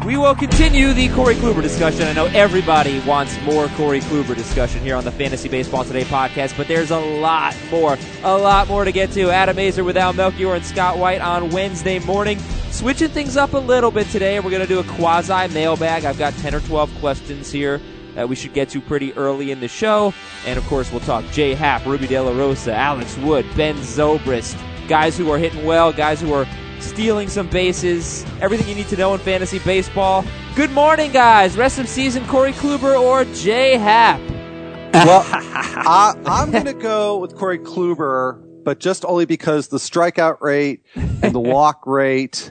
We will continue the Corey Kluber discussion. I know everybody wants more Corey Kluber discussion here on the Fantasy Baseball Today podcast, but there's a lot more to get to. Adam Azer with Al Melchior and Scott White on Wednesday morning. Switching things up a little bit today. We're going to do a quasi mailbag. I've got 10 or 12 questions here that we should get to pretty early in the show. And, of course, we'll talk Jay Happ, Ruby De La Rosa, Alex Wood, Ben Zobrist, guys who are hitting well, guys who are stealing some bases, everything you need to know in fantasy baseball. Good morning, guys. Rest of season, Corey Kluber or Jay Happ? Well, I'm going to go with Corey Kluber, but just only because the strikeout rate and the walk rate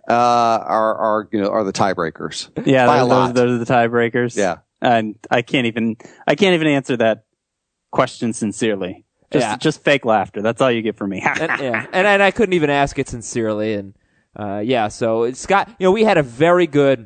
are the tiebreakers. Yeah, those are the tiebreakers. Yeah, and I can't even answer that question sincerely. Just fake laughter. That's all you get from me. and I couldn't even ask it sincerely. And so Scott, we had a very good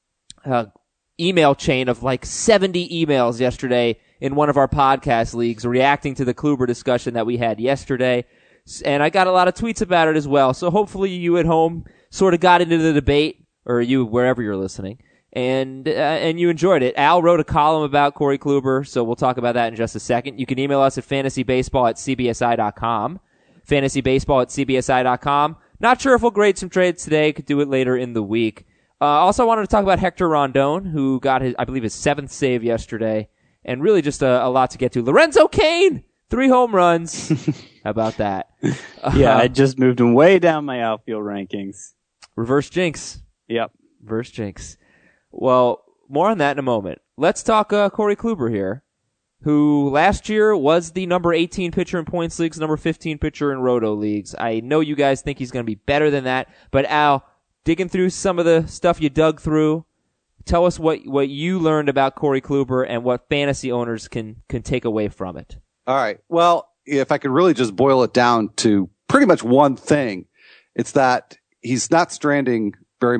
email chain of like 70 emails yesterday in one of our podcast leagues reacting to the Kluber discussion that we had yesterday. And I got a lot of tweets about it as well. So hopefully you at home sort of got into the debate, or you wherever you're listening, and you enjoyed it. Al wrote a column about Corey Kluber, so we'll talk about that in just a second. You can email us at fantasybaseball@cbsi.com, fantasybaseball@cbsi.com. Not sure if we'll grade some trades today. Could do it later in the week. Also, I wanted to talk about Hector Rondon, who got his 7th save yesterday, and really just a lot to get to. Lorenzo Cain, 3 home runs. How about that? Yeah, I just moved him way down my outfield rankings. Reverse jinx. Yep. Reverse jinx. Well, more on that in a moment. Let's talk Corey Kluber here, who last year was the number 18 pitcher in points leagues, number 15 pitcher in roto leagues. I know you guys think he's going to be better than that, but Al, digging through some of the stuff you dug through, tell us what you learned about Corey Kluber and what fantasy owners can take away from it. All right. Well, if I could really just boil it down to pretty much one thing, it's that he's not stranding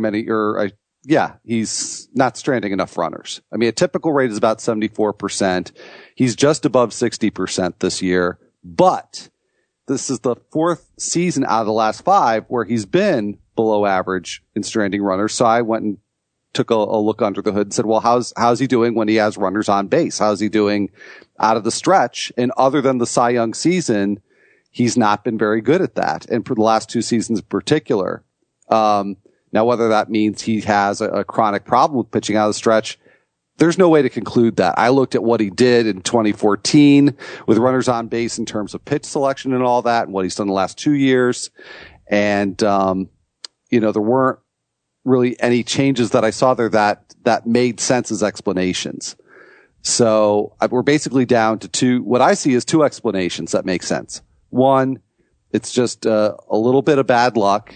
he's not stranding enough runners. I mean, a typical rate is about 74%. He's just above 60% this year, but this is the 4th season out of the last 5 where he's been below average in stranding runners. So I went and took a look under the hood and said, well, how's he doing when he has runners on base? How's he doing out of the stretch? And other than the Cy Young season, he's not been very good at that. And for the last 2 seasons in particular, now, whether that means he has a chronic problem with pitching out of the stretch, there's no way to conclude that. I looked at what he did in 2014 with runners on base in terms of pitch selection and all that, and what he's done the last 2 years. And, there weren't really any changes that I saw there that made sense as explanations. So we're basically down to what I see as 2 explanations that make sense. One, it's just a little bit of bad luck.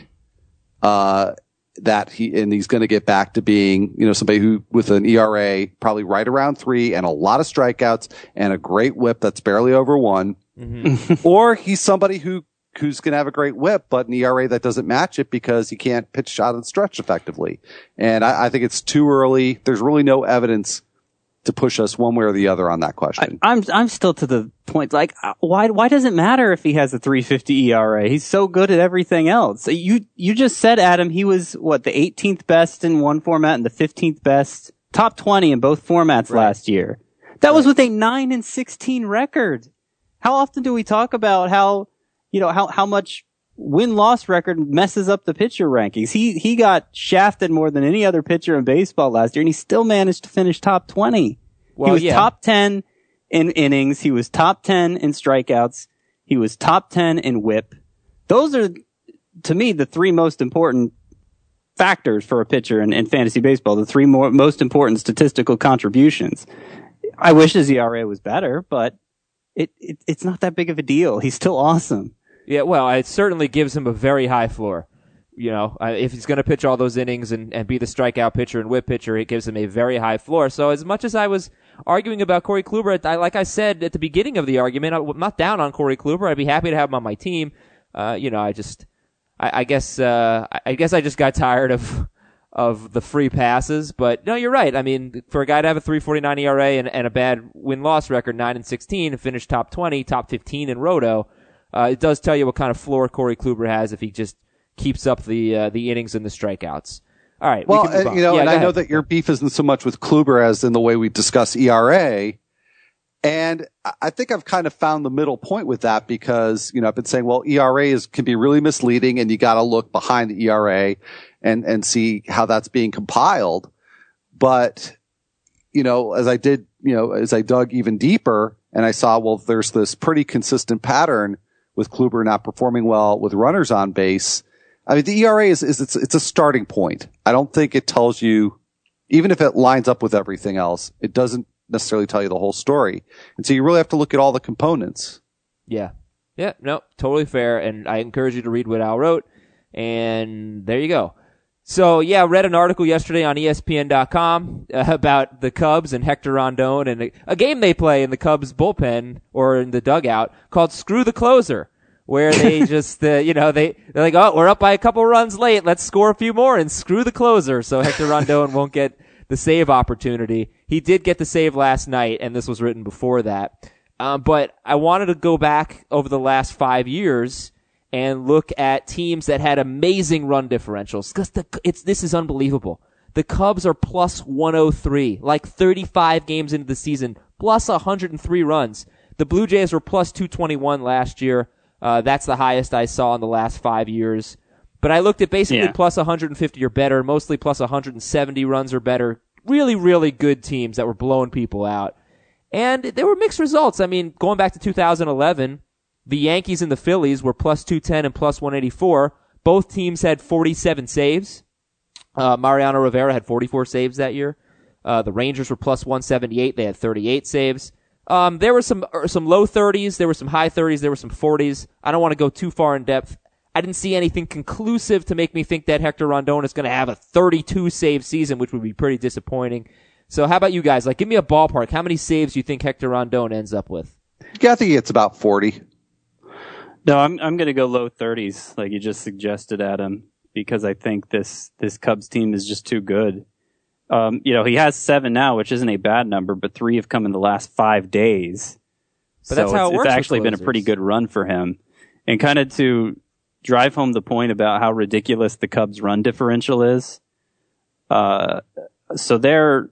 He's going to get back to being, somebody who with an ERA probably right around 3 and a lot of strikeouts and a great whip that's barely over 1. Mm-hmm. Or he's somebody who's going to have a great whip, but an ERA that doesn't match it because he can't pitch out of the stretch effectively. And I think it's too early. There's really no evidence to push us one way or the other on that question. I'm still to the point, like, why does it matter if he has a 3.50 ERA? He's so good at everything else. You just said, Adam, he was the 18th best in one format and the 15th best, top 20 in both formats last year. That was with a 9-16 record. How often do we talk about how much win-loss record messes up the pitcher rankings? He got shafted more than any other pitcher in baseball last year, and he still managed to finish top 20. Well, he was top 10 in innings. He was top 10 in strikeouts. He was top 10 in whip. Those are, to me, the 3 most important factors for a pitcher in fantasy baseball, the 3 most important statistical contributions. I wish his ERA was better, but it's not that big of a deal. He's still awesome. Yeah, well, it certainly gives him a very high floor. If he's going to pitch all those innings and be the strikeout pitcher and whip pitcher, it gives him a very high floor. So as much as I was arguing about Corey Kluber, like I said at the beginning of the argument, I'm not down on Corey Kluber. I'd be happy to have him on my team. I guess I just got tired of the free passes. But no, you're right. I mean, for a guy to have a 3.49 ERA and a bad win-loss record, 9-16, and finish top 20, top 15 in Roto, it does tell you what kind of floor Corey Kluber has if he just keeps up the innings and the strikeouts. All right. Well, we can move on. you know, Yeah, and go I ahead. know that your beef isn't so much with Kluber as in the way we discuss ERA. And I think I've kind of found the middle point with that because, you know, I've been saying, well, ERA can be really misleading and you got to look behind the ERA and see how that's being compiled. But, you know, as I dug even deeper and I saw, well, there's this pretty consistent pattern with Kluber not performing well with runners on base. I mean, the ERA it's a starting point. I don't think it tells you, even if it lines up with everything else, it doesn't necessarily tell you the whole story. And so you really have to look at all the components. Yeah. Yeah, no, totally fair. And I encourage you to read what Al wrote. And there you go. So, yeah, I read an article yesterday on ESPN.com about the Cubs and Hector Rondon and a game they play in the Cubs bullpen or in the dugout called Screw the Closer, where they just, they're like, oh, we're up by a couple runs late. Let's score a few more and screw the closer. So Hector Rondon won't get the save opportunity. He did get the save last night, and this was written before that. But I wanted to go back over the last 5 years and look at teams that had amazing run differentials. Because this is unbelievable. The Cubs are plus 103, like 35 games into the season, plus 103 runs. The Blue Jays were plus 221 last year. That's the highest I saw in the last 5 years. But I looked at basically plus 150 or better, mostly plus 170 runs or better. Really, really good teams that were blowing people out. And there were mixed results. I mean, going back to 2011, the Yankees and the Phillies were plus 210 and plus 184. Both teams had 47 saves. Mariano Rivera had 44 saves that year. The Rangers were plus 178. They had 38 saves. There were some low 30s. There were some high 30s. There were some 40s. I don't want to go too far in depth. I didn't see anything conclusive to make me think that Hector Rondon is going to have a 32 save season, which would be pretty disappointing. So how about you guys? Like, give me a ballpark. How many saves do you think Hector Rondon ends up with? Yeah, I think it's about 40. No, I'm going to go low 30s, like you just suggested, Adam, because I think this Cubs team is just too good. He has 7 now, which isn't a bad number, but 3 have come in the last 5 days. But that's how it works. It's actually been a pretty good run for him. And kind of to drive home the point about how ridiculous the Cubs run differential is. So they're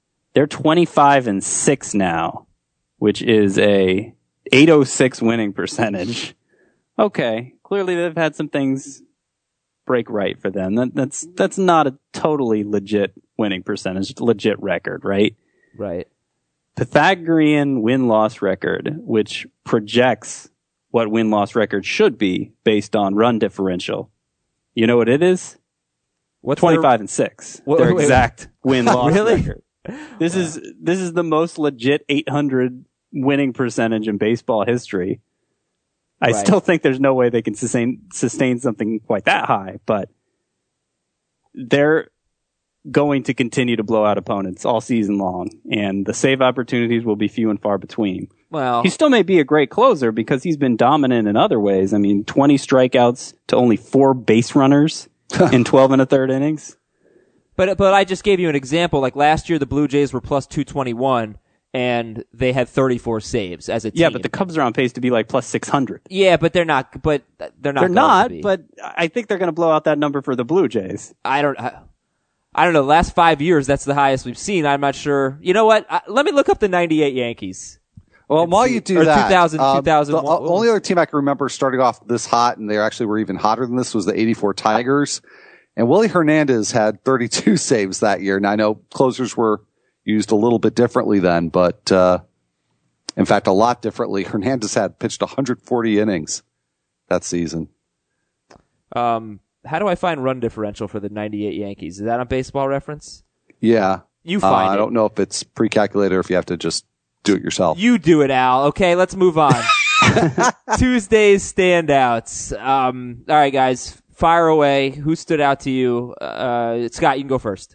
25-6 now, which is a 806 winning percentage. Okay, clearly they've had some things break right for them. That's not a totally legit winning percentage, legit record, right? Right. Pythagorean win-loss record, which projects what win-loss record should be based on run differential. You know what it is? What's 25-6. Their exact win-loss really? record. This is the most legit 800 winning percentage in baseball history. I still think there's no way they can sustain something quite that high, but they're going to continue to blow out opponents all season long, and the save opportunities will be few and far between. Well, he still may be a great closer because he's been dominant in other ways. I mean, 20 strikeouts to only 4 base runners in 12 1/3 innings. But I just gave you an example. Like last year, the Blue Jays were plus 221, and they had 34 saves as a team. Yeah, but the Cubs are on pace to be like plus 600. Yeah, but they're not. But they're not. They're not. But I think they're going to blow out that number for the Blue Jays. I don't know. Last 5 years, that's the highest we've seen. I'm not sure. You know what? Let me look up the 98 Yankees. Well, while you do that, 2000, the only other team I can remember starting off this hot, and they actually were even hotter than this, was the 84 Tigers. And Willie Hernandez had 32 saves that year. And I know closers were used a little bit differently then, but in fact, a lot differently. Hernandez had pitched 140 innings that season. How do I find run differential for the 98 Yankees? Is that on Baseball Reference? Yeah. You find it. I don't know if it's pre-calculated or if you have to just do it yourself. You do it, Al. Okay, let's move on. Tuesday's standouts. All right, guys, fire away. Who stood out to you? Scott, you can go first.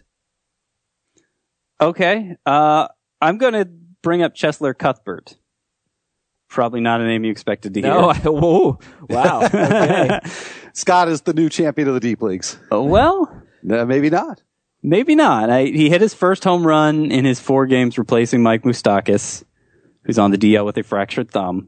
Okay. I'm going to bring up Cheslor Cuthbert. Probably not a name you expected to hear. No, whoa, wow. Okay. Scott is the new champion of the deep leagues. Well, maybe not. Maybe not. He hit his first home run in his 4 games replacing Mike Moustakas, who's on the DL with a fractured thumb.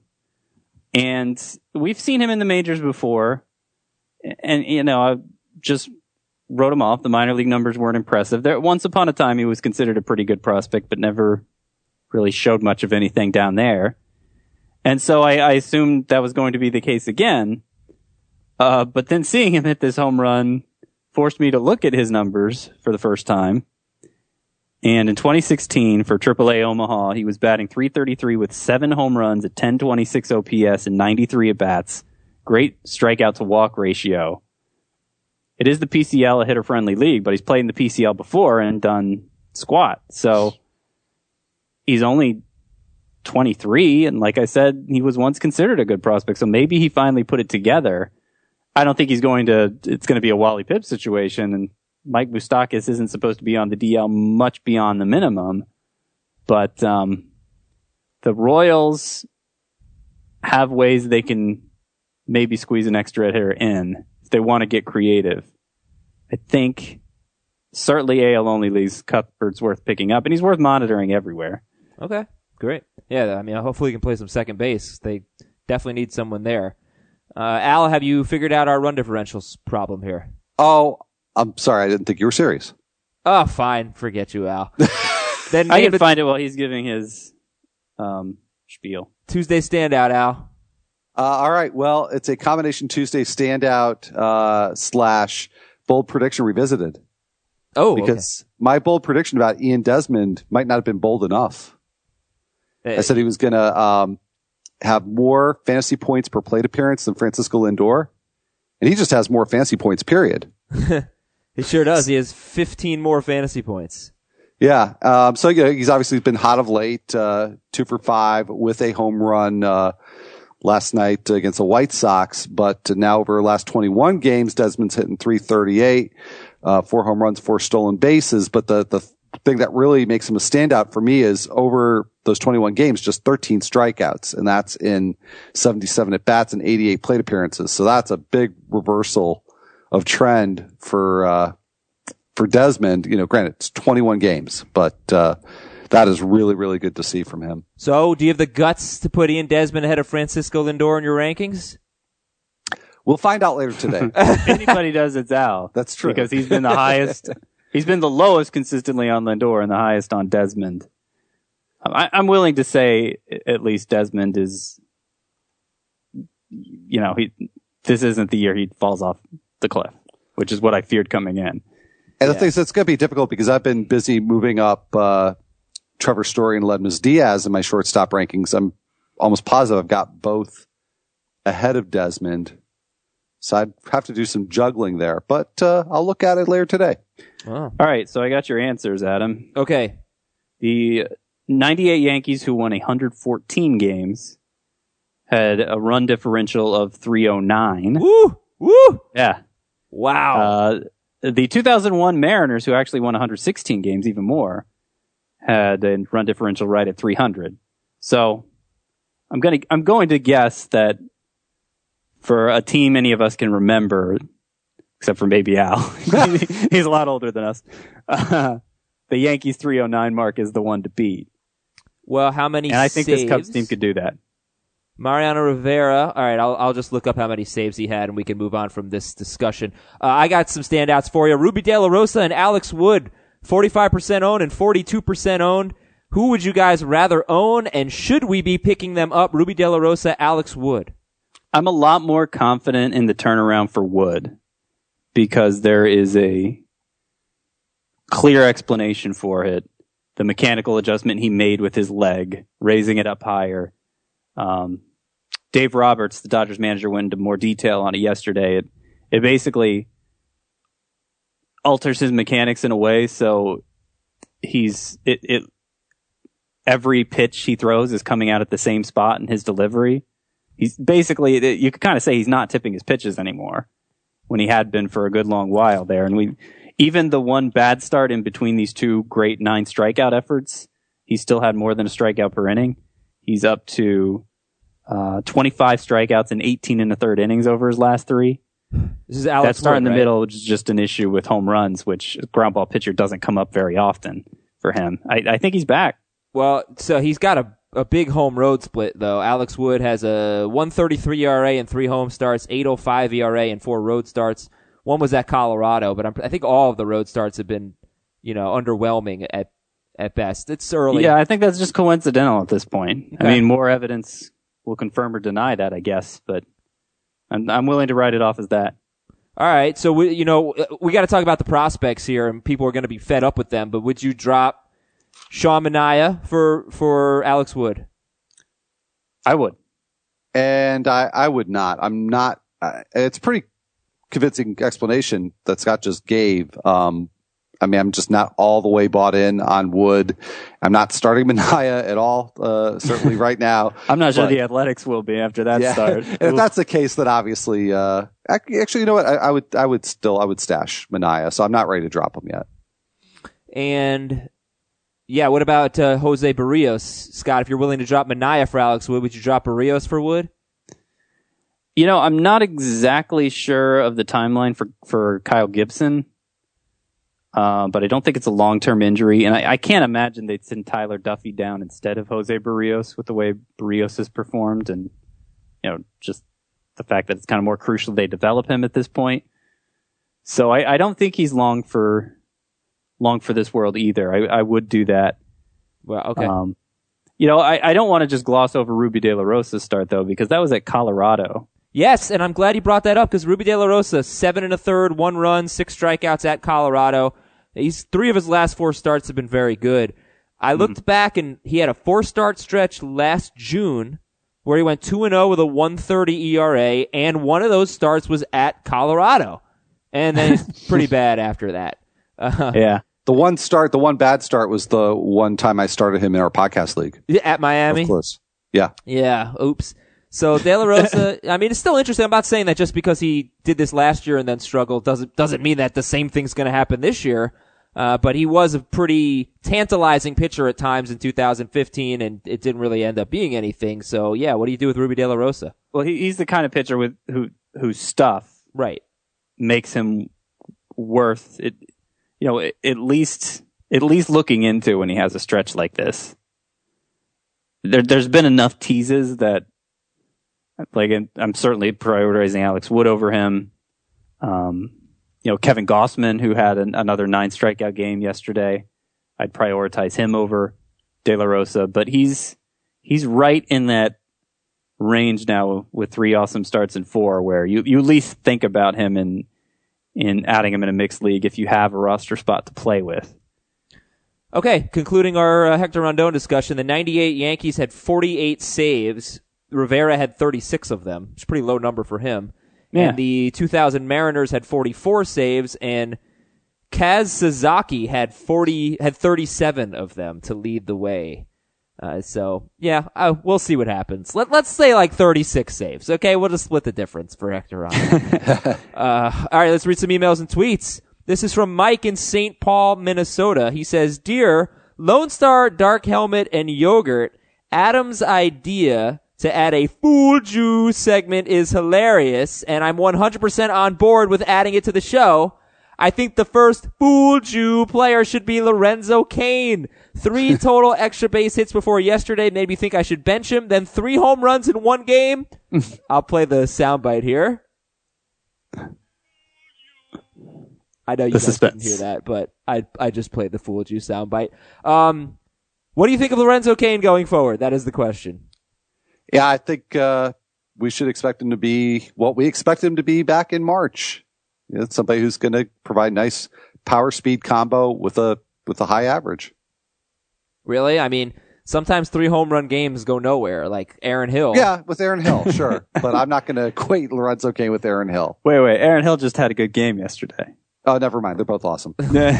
And we've seen him in the majors before. And, just wrote him off. The minor league numbers weren't impressive. Once upon a time, he was considered a pretty good prospect, but never really showed much of anything down there. And so I assumed that was going to be the case again. But then seeing him hit this home run forced me to look at his numbers for the first time. And in 2016, for AAA Omaha, he was batting .333 with 7 home runs at 1026 OPS and 93 at-bats. Great strikeout to walk ratio. It is the PCL, a hitter-friendly league, but he's played in the PCL before and done squat. So he's only 23, and like I said, he was once considered a good prospect. So maybe he finally put it together. I don't think it's going to be a Wally Pipp situation, and Mike Moustakas isn't supposed to be on the DL much beyond the minimum. But the Royals have ways they can maybe squeeze an extra hitter in if they want to get creative. I think certainly AL only leagues, Cuthbert's worth picking up, and he's worth monitoring everywhere. Okay, great. Yeah, I mean, hopefully he can play some second base. They definitely need someone there. Al, have you figured out our run differentials problem here? Oh, I'm sorry. I didn't think you were serious. Oh, fine. Forget you, Al. Then I can find it while he's giving his spiel. Tuesday standout, Al. All right. Well, it's a combination Tuesday standout / bold prediction revisited. Oh, because my bold prediction about Ian Desmond might not have been bold enough. I said he was going to have more fantasy points per plate appearance than Francisco Lindor, and he just has more fantasy points, period. He sure does. He has 15 more fantasy points. Yeah. So he's obviously been hot of late, 2 for 5 with a home run last night against the White Sox. But now over the last 21 games, Desmond's hitting .338, 4 home runs, 4 stolen bases. But the thing that really makes him a standout for me is over those 21 games, just 13 strikeouts, and that's in 77 at bats and 88 plate appearances. So that's a big reversal of trend for Desmond. Granted, it's 21 games, but that is really, really good to see from him. So, do you have the guts to put Ian Desmond ahead of Francisco Lindor in your rankings? We'll find out later today. If anybody does, it's Al. That's true. Because he's been the highest. He's been the lowest consistently on Lindor and the highest on Desmond. I'm willing to say at least Desmond is, this isn't the year he falls off the cliff, which is what I feared coming in. And the thing is, it's going to be difficult because I've been busy moving up Trevor Story and Ledmus Diaz in my shortstop rankings. I'm almost positive I've got both ahead of Desmond. So I'd have to do some juggling there, but I'll look at it later today. Oh. All right, so I got your answers, Adam. Okay. The 98 Yankees, who won 114 games, had a run differential of .309. Woo! Woo! Yeah. Wow. The 2001 Mariners, who actually won 116 games, even more, had a run differential right at .300. So I'm going to guess that for a team any of us can remember, except for maybe Al, he's a lot older than us. The Yankees 309 mark is the one to beat. Well, how many? And I think saves? This Cubs team could do that. Mariano Rivera. All right, I'll just look up how many saves he had, and we can move on from this discussion. I got some standouts for you. Ruby De La Rosa and Alex Wood, 45% owned and 42% owned. Who would you guys rather own, and should we be picking them up? Ruby De La Rosa, Alex Wood. I'm a lot more confident in the turnaround for Wood because there is a clear explanation for it. The mechanical adjustment he made with his leg, raising it up higher. Dave Roberts, the Dodgers manager, went into more detail on it yesterday. It basically alters his mechanics in a way so every pitch he throws is coming out at the same spot in his delivery. He's basically, you could kind of say he's not tipping his pitches anymore when he had been for a good long while there. And even the one bad start in between these two great 9 strikeout efforts, he still had more than a strikeout per inning. He's up to 25 strikeouts and 18 in the third innings over his last 3. This is Alex That start Wood, in the right? middle, which is just an issue with home runs, which a ground ball pitcher doesn't come up very often for him. I think he's back. Well, so he's got a big home road split, though. Alex Wood has a 1.33 ERA and 3 home starts, 8.05 ERA and 4 road starts, One was at Colorado, but I think all of the road starts have been, underwhelming at best. It's early. Yeah, I think that's just coincidental at this point. Okay. I mean, more evidence will confirm or deny that, I guess, but I'm willing to write it off as that. All right, so we got to talk about the prospects here, and people are going to be fed up with them. But would you drop Sean Manaea for Alex Wood? I would, and I would not. I'm not. It's a pretty convincing explanation that Scott just gave. I'm just not all the way bought in on Wood. I'm not starting Manaea at all, certainly right now. I'm not sure the Athletics will be after that start. And if that's the case, then obviously, actually, you know what? I would stash Manaea, so I'm not ready to drop him yet. And yeah, what about Jose Barrios? Scott, if you're willing to drop Manaea for Alex Wood, would you drop Barrios for Wood? I'm not exactly sure of the timeline for Kyle Gibson. But I don't think it's a long-term injury, and I can't imagine they'd send Tyler Duffy down instead of Jose Barrios with the way Barrios has performed, and just the fact that it's kind of more crucial they develop him at this point. So I don't think he's long for this world either. I would do that. Well, okay. I don't want to just gloss over Ruby De La Rosa's start though, because that was at Colorado. Yes, and I'm glad you brought that up because Ruby De La Rosa, 7 1/3, 1 run, 6 strikeouts at Colorado. 3 of his last 4 starts have been very good. I looked back and he had a 4-start stretch last June where he went 2-0 with a 1.30 ERA, and one of those starts was at Colorado. And then he's pretty bad after that. Yeah. The one bad start was the one time I started him in our podcast league. At Miami? Of course. Yeah. Yeah. Oops. So De La Rosa, it's still interesting. I'm not saying that just because he did this last year and then struggled doesn't mean that the same thing's going to happen this year. But he was a pretty tantalizing pitcher at times in 2015, and it didn't really end up being anything. So yeah, what do you do with Ruby De La Rosa? Well, he's the kind of pitcher whose stuff right makes him worth it. At least looking into when he has a stretch like this. There's been enough teases that. I'm certainly prioritizing Alex Wood over him. Kevin Gossman, who had another 9 strikeout game yesterday, I'd prioritize him over De La Rosa. But he's right in that range now with 3 awesome starts and 4, where you at least think about him in adding him in a mixed league if you have a roster spot to play with. Okay, concluding our Hector Rondon discussion, the 98 Yankees had 48 saves. Rivera had 36 of them. It's a pretty low number for him. Yeah. And the 2000 Mariners had 44 saves, and Kaz Sasaki had 37 of them to lead the way. We'll see what happens. Let's say like 36 saves. Okay, we'll just split the difference for Hector Rondon. All right, let's read some emails and tweets. This is from Mike in St. Paul, Minnesota. He says, "Dear Lone Star, Dark Helmet, and Yogurt, Adam's idea to add a Fool Jew segment is hilarious, and I'm 100% on board with adding it to the show. I think the first Fool Jew player should be Lorenzo Cain. 3 total extra base hits before yesterday made me think I should bench him, then 3 home runs in 1 game. I'll play the soundbite here. I know you guys didn't hear that, but I just played the Fool Jew soundbite. What do you think of Lorenzo Cain going forward? That is the question. Yeah, I think we should expect him to be what we expect him to be back in March. It's somebody who's going to provide nice power speed combo with a high average. Really? Sometimes 3 home run games go nowhere, like Aaron Hill. Yeah, with Aaron Hill, sure. But I'm not going to equate Lorenzo Cain with Aaron Hill. Wait. Aaron Hill just had a good game yesterday. Oh, never mind. They're both awesome.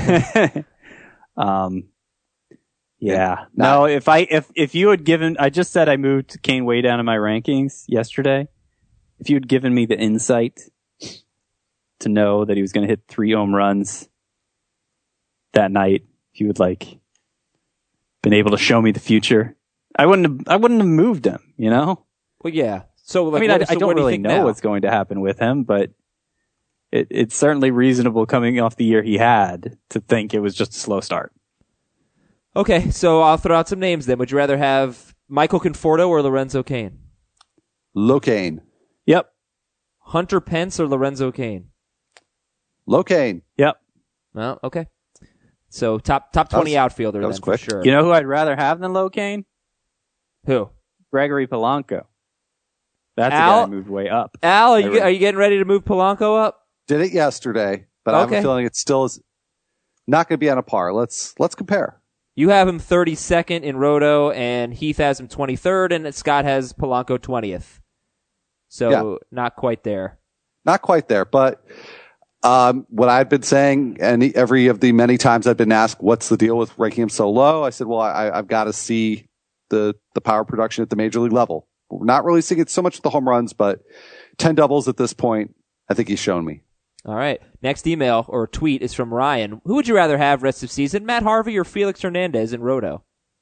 Yeah. No, if you had given, I just said I moved Cain way down in my rankings yesterday. If you had given me the insight to know that he was going to hit 3 home runs that night, if you would been able to show me the future, I wouldn't have moved him, Well, yeah. So, I don't really know what's going to happen with him, but it's certainly reasonable coming off the year he had to think it was just a slow start. Okay, so I'll throw out some names then. Would you rather have Michael Conforto or Lorenzo Cain? Cain. Yep. Hunter Pence or Lorenzo Cain? Locaine. Yep. Well, okay. So top 20 outfielder that was then quick. for sure. You know who I'd rather have than Locaine? Who? Gregory Polanco. That's a Al? guy who moved way up. Al, are you getting ready to move Polanco up? Did it yesterday, but I have a feeling it still is not going to be on a par. Let's compare. You have him 32nd in Roto, and Heath has him 23rd, and Scott has Polanco 20th. So not quite there. Not quite there, but what I've been saying, and every of the many times I've been asked, what's the deal with ranking him so low? I said, well, I've got to see the power production at the major league level. We're not really seeing it so much with the home runs, but 10 doubles at this point, I think he's shown me. All right. Next email or tweet is from Ryan. Who would you rather have rest of season, Matt Harvey or Felix Hernandez in Roto?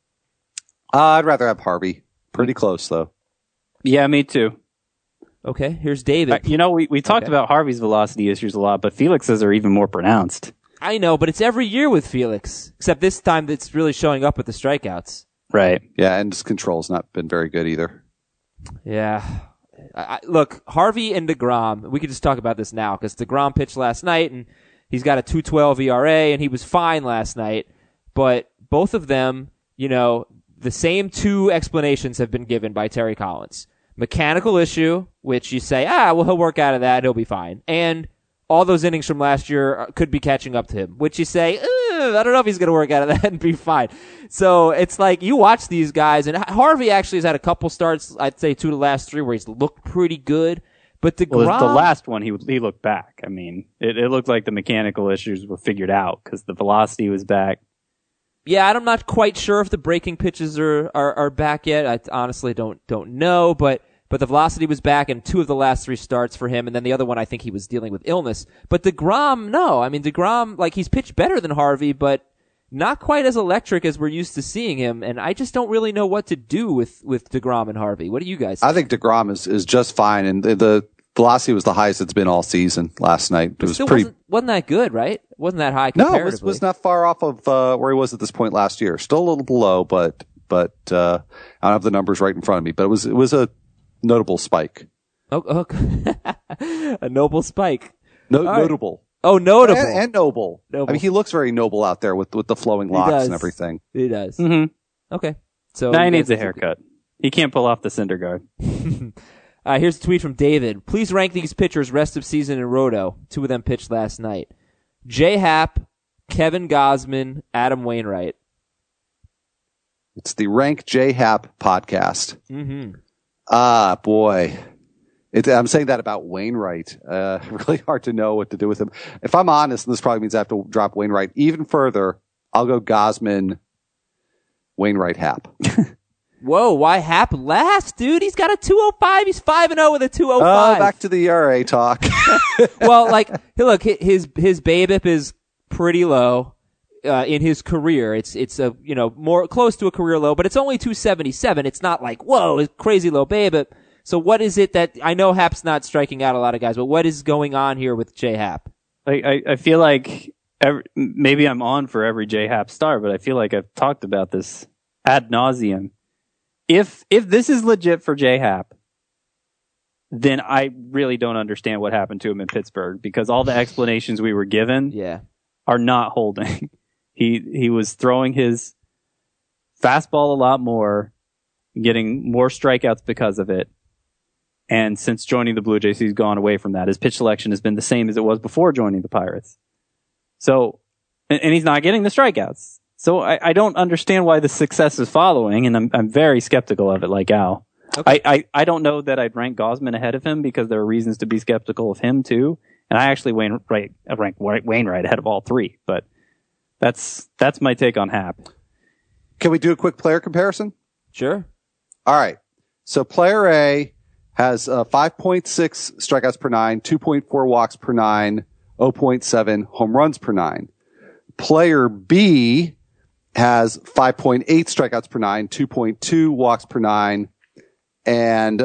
I'd rather have Harvey. Pretty close, though. Yeah, me too. Okay, here's David. We talked about Harvey's velocity issues a lot, but Felix's are even more pronounced. I know, but it's every year with Felix, except this time it's really showing up with the strikeouts. Right. Yeah, and his control's not been very good either. Yeah. Look, Harvey and DeGrom, we could just talk about this now because DeGrom pitched last night and he's got a 2.12 ERA and he was fine last night. But both of them, the same two explanations have been given by Terry Collins. Mechanical issue, which you say, well, he'll work out of that, he'll be fine. And all those innings from last year could be catching up to him, which you say, I don't know if he's going to work out of that and be fine. So it's like you watch these guys, and Harvey actually has had a couple starts, I'd say 2 of the last 3, where he's looked pretty good. But the last one, he looked back. I mean, it looked like the mechanical issues were figured out because the velocity was back. Yeah, I'm not quite sure if the breaking pitches are back yet. I honestly don't know, but the velocity was back in 2 of the last 3 starts for him, and then the other one I think he was dealing with illness. But DeGrom, no. I mean, DeGrom, he's pitched better than Harvey, but not quite as electric as we're used to seeing him, and I just don't really know what to do with DeGrom and Harvey. What do you guys think? I think DeGrom is just fine, and the velocity was the highest it's been all season last night. It was wasn't that good, right? Wasn't that high comparatively? No, it was not far off of where he was at this point last year. Still a little below, but I don't have the numbers right in front of me. But it was a notable spike. Oh. A noble spike. Notable. Oh, notable. And noble. I mean, he looks very noble out there with the flowing locks and everything. He does. Mm-hmm. Okay. So now he needs a haircut. He can't pull off the Syndergaard. Here's a tweet from David. Please rank these pitchers rest of season in Roto. 2 of them pitched last night. J. Happ, Kevin Gausman, Adam Wainwright. It's the Rank J. Happ podcast. Mm-hmm. Ah, boy. I'm saying that about Wainwright. Really hard to know what to do with him. If I'm honest, and this probably means I have to drop Wainwright even further, I'll go Gausman, Wainwright, Happ. Whoa, why Happ last, dude? He's got a 2.05. He's 5-0 with a 2.05. Back to the ERA talk. Well, look, his BABIP is pretty low in his career. It's a more close to a career low, but it's only 277. It's not like whoa, it's crazy low BABIP. So what is it that I know Happ's not striking out a lot of guys, but what is going on here with J. Happ? I feel like maybe I'm on for every J. Happ star, but I feel like I've talked about this ad nauseum. If this is legit for J. Happ, then I really don't understand what happened to him in Pittsburgh because all the explanations we were given are not holding. He was throwing his fastball a lot more, getting more strikeouts because of it. And since joining the Blue Jays, he's gone away from that. His pitch selection has been the same as it was before joining the Pirates. So, and he's not getting the strikeouts. So I don't understand why the success is following, and I'm very skeptical of it, like Al. Okay. I don't know that I'd rank Gausman ahead of him because there are reasons to be skeptical of him too. And I actually rank Wainwright ahead of all 3. But that's my take on Happ. Can we do a quick player comparison? Sure. All right. So player A has 5.6 strikeouts per 9, 2.4 walks per 9, 0.7 home runs per 9. Player B has 5.8 strikeouts per 9, 2.2 walks per 9, and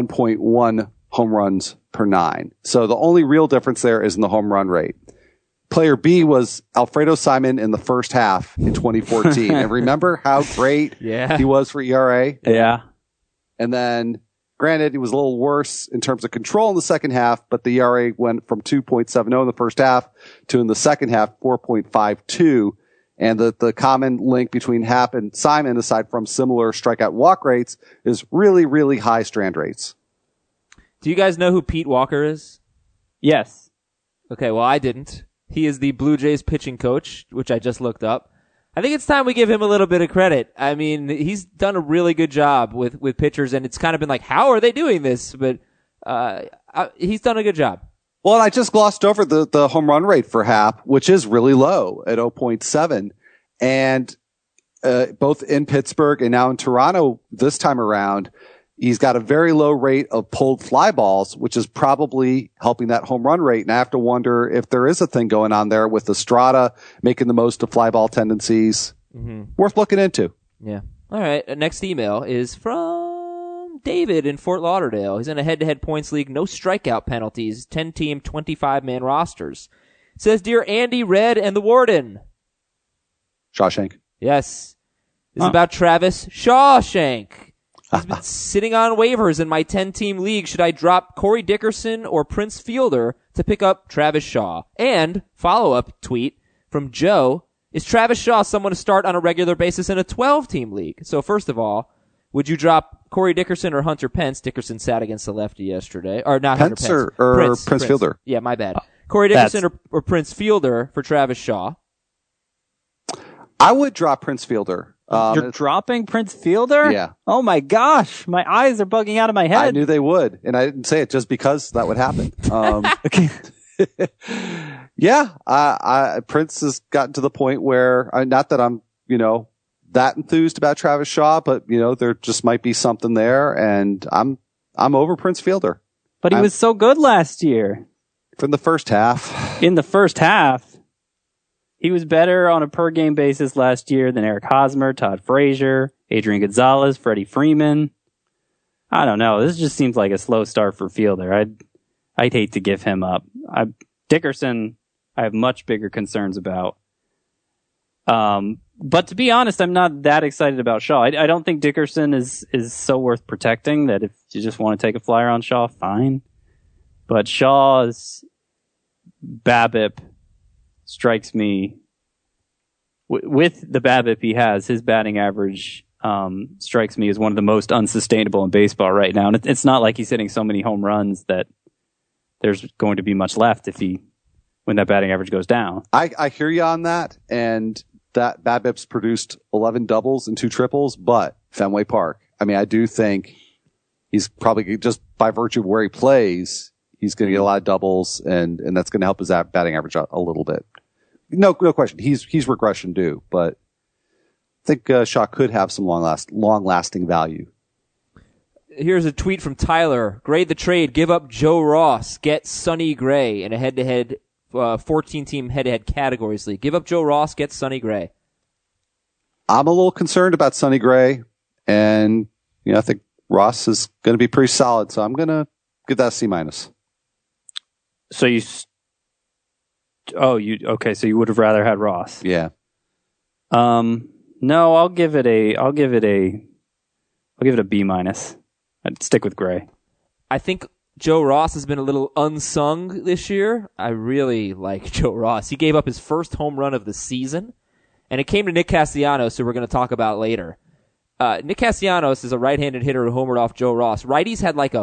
1.1 home runs per 9. So the only real difference there is in the home run rate. Player B was Alfredo Simon in the first half in 2014. And remember how great he was for ERA? Yeah. And then Granted, he was a little worse in terms of control in the second half, but the ERA went from 2.70 in the first half to in the second half 4.52. And the common link between Happ and Simon, aside from similar strikeout walk rates, is really, really high strand rates. Do you guys know who Pete Walker is? Yes. Okay, well, I didn't. He is the Blue Jays pitching coach, which I just looked up. I think it's time we give him a little bit of credit. I mean, he's done a really good job with pitchers, and it's kind of been like, how are they doing this? But he's done a good job. Well, and I just glossed over the home run rate for Happ, which is really low at 0.7. And both in Pittsburgh and now in Toronto this time around, he's got a very low rate of pulled fly balls, which is probably helping that home run rate. And I have to wonder if there is a thing going on there with Estrada making the most of fly ball tendencies. Mm-hmm. Worth looking into. Yeah. All right. Next email is from David in Fort Lauderdale. He's in a head-to-head points league, no strikeout penalties, 10-team, 25-man rosters. It says, Dear Andy, Red, and the Warden. Shawshank. Yes. This is about Travis Shawshank. He's been sitting on waivers in my 10-team league. Should I drop Corey Dickerson or Prince Fielder to pick up Travis Shaw? And follow-up tweet from Joe, is Travis Shaw someone to start on a regular basis in a 12-team league? So first of all, would you drop Corey Dickerson or Hunter Pence? Dickerson sat against the lefty yesterday. Or not Pence Hunter Pence. or Prince Fielder? Yeah, my bad. Corey Dickerson or Prince Fielder for Travis Shaw? I would drop Prince Fielder. You're dropping Prince Fielder? Yeah. Oh my gosh, my eyes are bugging out of my head. I knew they would, and I didn't say it just because that would happen. Yeah, Prince has gotten to the point where, not that I'm, that enthused about Travis Shaw, but there just might be something there, and I'm over Prince Fielder. But he was so good last year. From the first half. In the first half. He was better on a per-game basis last year than Eric Hosmer, Todd Frazier, Adrian Gonzalez, Freddie Freeman. I don't know. This just seems like a slow start for Fielder. I'd hate to give him up. Dickerson, I have much bigger concerns about. But to be honest, I'm not that excited about Shaw. I don't think Dickerson is so worth protecting that if you just want to take a flyer on Shaw, fine. But Shaw's BABIP strikes me with the BABIP he has, his batting average strikes me as one of the most unsustainable in baseball right now. And it's not like he's hitting so many home runs that there's going to be much left when that batting average goes down. I hear you on that, and that BABIP's produced 11 doubles and 2 triples, but Fenway Park. I mean, I do think he's probably, just by virtue of where he plays, he's going to get a lot of doubles, and that's going to help his batting average out a little bit. No question. He's regression due, but I think Shaw could have some long-lasting value. Here's a tweet from Tyler. Grade the trade. Give up Joe Ross. Get Sonny Gray in a head-to-head 14-team head-to-head categories league. Give up Joe Ross. Get Sonny Gray. I'm a little concerned about Sonny Gray, and I think Ross is going to be pretty solid, so I'm going to give that a C-. So so you would have rather had Ross. Yeah. No, I'll give it a B-. I'd stick with Gray. I think Joe Ross has been a little unsung this year. I really like Joe Ross. He gave up his first home run of the season, and it came to Nick Castellanos, who we're going to talk about later. Nick Castellanos is a right-handed hitter who homered off Joe Ross. Righties had like a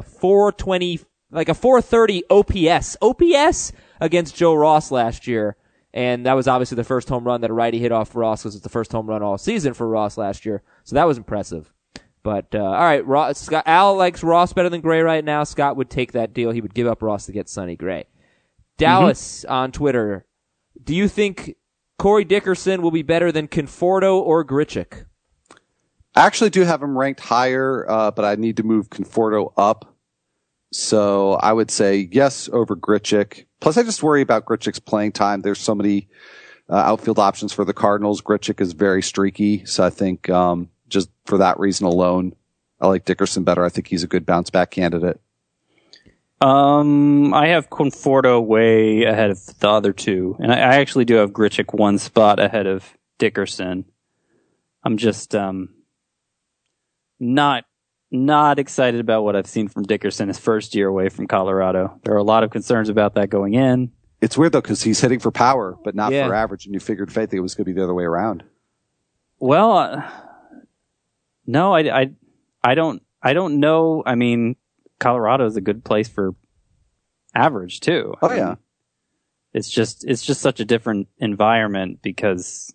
430 OPS against Joe Ross last year. And that was obviously the first home run that a righty hit off Ross, because it's the first home run all season for Ross last year. So that was impressive. But, all right, Al likes Ross better than Gray right now. Scott would take that deal. He would give up Ross to get Sonny Gray. Dallas on Twitter. Do you think Corey Dickerson will be better than Conforto or Grichuk? I actually do have him ranked higher, but I need to move Conforto up. So I would say yes over Grichuk. Plus, I just worry about Grichuk's playing time. There's so many outfield options for the Cardinals. Grichuk is very streaky, so I think just for that reason alone, I like Dickerson better. I think he's a good bounce back candidate. I have Conforto way ahead of the other two, and I actually do have Grichuk one spot ahead of Dickerson. I'm just not not excited about what I've seen from Dickerson his first year away from Colorado. There are a lot of concerns about that going in. It's weird though, because he's hitting for power, but not for average, and you figured Faith it was going to be the other way around. Well, no, I don't know. I mean, Colorado is a good place for average too. Oh yeah. It's just such a different environment because,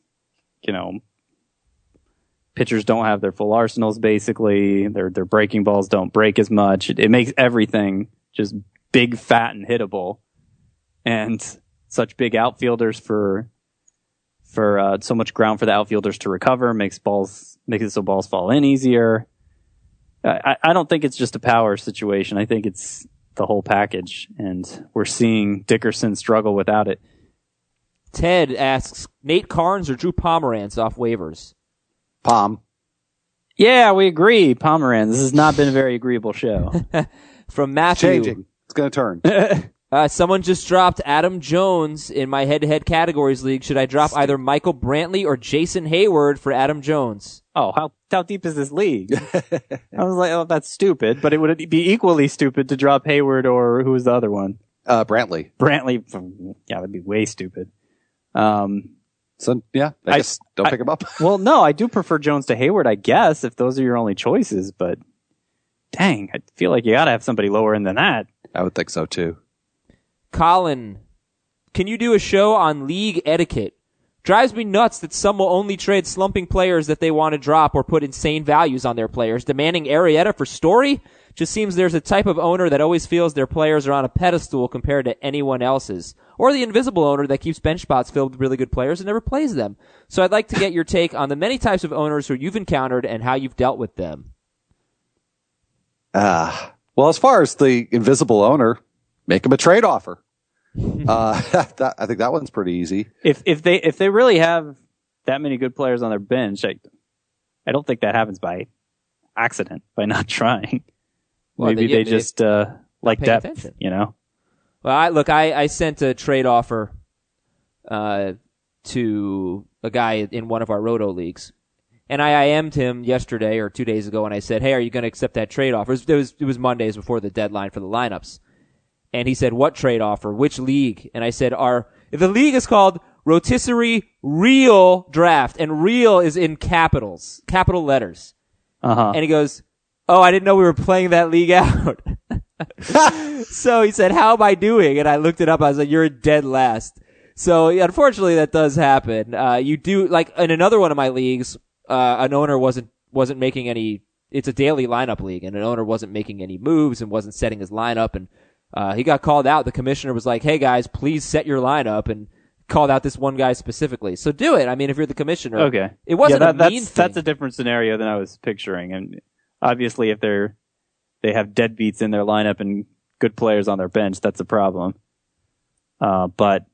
pitchers don't have their full arsenals basically. Their breaking balls don't break as much. It makes everything just big, fat, and hittable. And such big outfielders for so much ground for the outfielders to recover makes it so balls fall in easier. I don't think it's just a power situation. I think it's the whole package, and we're seeing Dickerson struggle without it. Ted asks, Nate Carnes or Drew Pomeranz off waivers? Pom. Yeah, we agree. Pomeranz. This has not been a very agreeable show. From Matthew. Changing. It's going to turn. Someone just dropped Adam Jones in my head-to-head categories league. Should I drop either Michael Brantley or Jason Hayward for Adam Jones? Oh, how deep is this league? I was like, oh, that's stupid. But it would be equally stupid to drop Hayward or who was the other one? Brantley. Brantley. Yeah, that'd be way stupid. So, yeah, I guess don't pick him up. Well, no, I do prefer Jones to Hayward, I guess, if those are your only choices. But dang, I feel like you got to have somebody lower in than that. I would think so, too. Colin, can you do a show on league etiquette? Drives me nuts that some will only trade slumping players that they want to drop or put insane values on their players. Demanding Arrieta for Story? Just seems there's a type of owner that always feels their players are on a pedestal compared to anyone else's. Or the invisible owner that keeps bench spots filled with really good players and never plays them. So I'd like to get your take on the many types of owners who you've encountered and how you've dealt with them. Well, as far as the invisible owner, make him a trade offer. I think that one's pretty easy. If they really have that many good players on their bench, I don't think that happens by accident, by not trying. Well, Maybe they just like depth, attention. Well, I sent a trade offer to a guy in one of our Roto leagues. And I IM'd him yesterday or 2 days ago, and I said, hey, are you going to accept that trade offer? It was Mondays before the deadline for the lineups. And he said, what trade offer? Which league? And I said, if the league is called Rotisserie Real Draft, and real is in capital letters. Uh-huh. And he goes, oh, I didn't know we were playing that league out. So he said, how am I doing? And I looked it up. I was like, you're dead last. So unfortunately that does happen. You do, like in another one of my leagues, an owner wasn't making any, it's a daily lineup league, and an owner wasn't making any moves and wasn't setting his lineup, and he got called out. The commissioner was like, hey guys, please set your lineup, and called out this one guy specifically. So do it. I mean, if you're the commissioner. Okay. It wasn't a mean thing. That's a different scenario than I was picturing. And obviously if they have deadbeats in their lineup and good players on their bench, that's a problem. But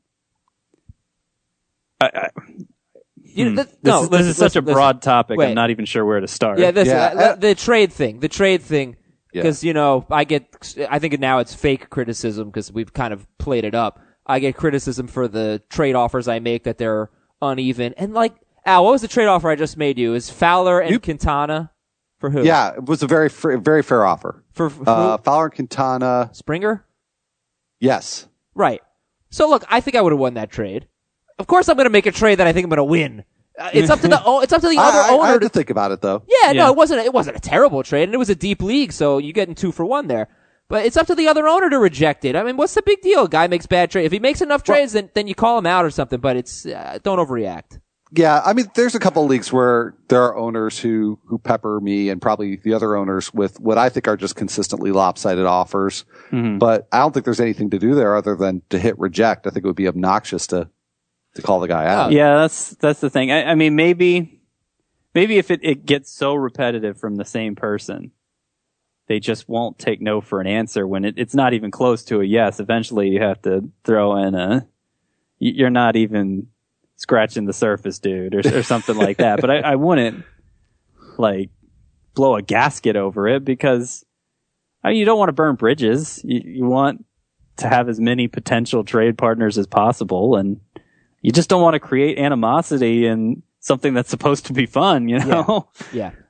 this is such a broad topic. Wait. I'm not even sure where to start. Yeah, the trade thing. Because, I think now it's fake criticism because we've kind of played it up. I get criticism for the trade offers I make that they're uneven. And Al, what was the trade offer I just made you? Is Fowler and Quintana for who? Yeah, it was a very fair offer. For who? Fowler and Quintana. Springer? Yes. Right. So look, I think I would have won that trade. Of course I'm going to make a trade that I think I'm going to win. It's up to the other owner. I had to think about it though. Yeah, no, it wasn't a terrible trade, and it was a deep league, so you're getting 2 for 1 there. But it's up to the other owner to reject it. I mean, what's the big deal? Guy makes bad trades. If he makes enough trades, then you call him out or something. But it's don't overreact. Yeah, I mean, there's a couple of leagues where there are owners who pepper me and probably the other owners with what I think are just consistently lopsided offers. Mm-hmm. But I don't think there's anything to do there other than to hit reject. I think it would be obnoxious to call the guy out. Yeah, that's the thing. I mean, maybe if it gets so repetitive from the same person, they just won't take no for an answer when it's not even close to a yes. Eventually you have to throw in you're not even scratching the surface, dude, or something like that. But I wouldn't blow a gasket over it because you don't want to burn bridges. You want to have as many potential trade partners as possible, and you just don't want to create animosity in something that's supposed to be fun, Yeah.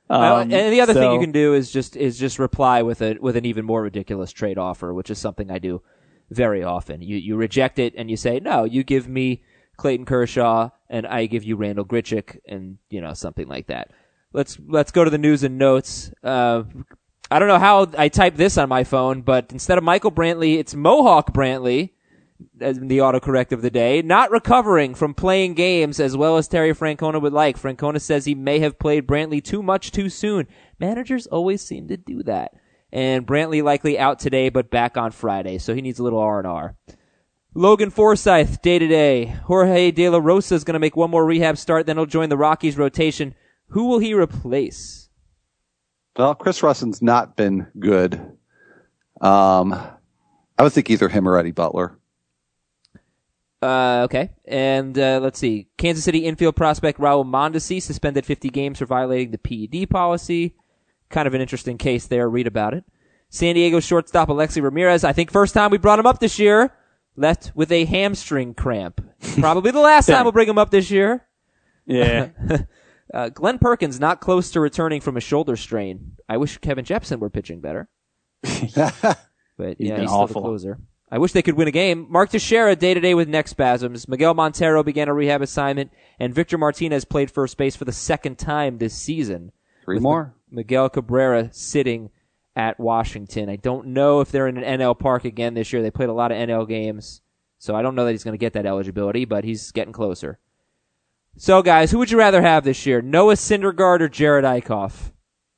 And the other thing you can do is just reply with an even more ridiculous trade offer, which is something I do very often. You reject it and you say, no, you give me Clayton Kershaw and I give you Randall Grichuk, and something like that. Let's go to the news and notes. I don't know how I typed this on my phone, but instead of Michael Brantley, it's Mohawk Brantley, as the autocorrect of the day, not recovering from playing games as well as Terry Francona would like. Francona says he may have played Brantley too much too soon. Managers always seem to do that. And Brantley likely out today, but back on Friday, so he needs a little R&R. Logan Forsythe, day-to-day. Jorge De La Rosa is going to make one more rehab start, then he'll join the Rockies rotation. Who will he replace? Well, Chris Russin's not been good. I would think either him or Eddie Butler. Okay. And let's see. Kansas City infield prospect Raul Mondesi suspended 50 games for violating the PED policy. Kind of an interesting case there. Read about it. San Diego shortstop Alexi Ramirez, I think first time we brought him up this year, left with a hamstring cramp. Probably the last time we'll bring him up this year. Yeah. Glenn Perkins not close to returning from a shoulder strain. I wish Kevin Jepsen were pitching better. But he's still the closer. I wish they could win a game. Mark Teixeira day-to-day with neck spasms. Miguel Montero began a rehab assignment, and Victor Martinez played first base for the second time this season. Three more. Miguel Cabrera sitting at Washington. I don't know if they're in an NL park again this year. They played a lot of NL games, so I don't know that he's going to get that eligibility, but he's getting closer. So, guys, who would you rather have this year, Noah Syndergaard or Jared Eichhoff?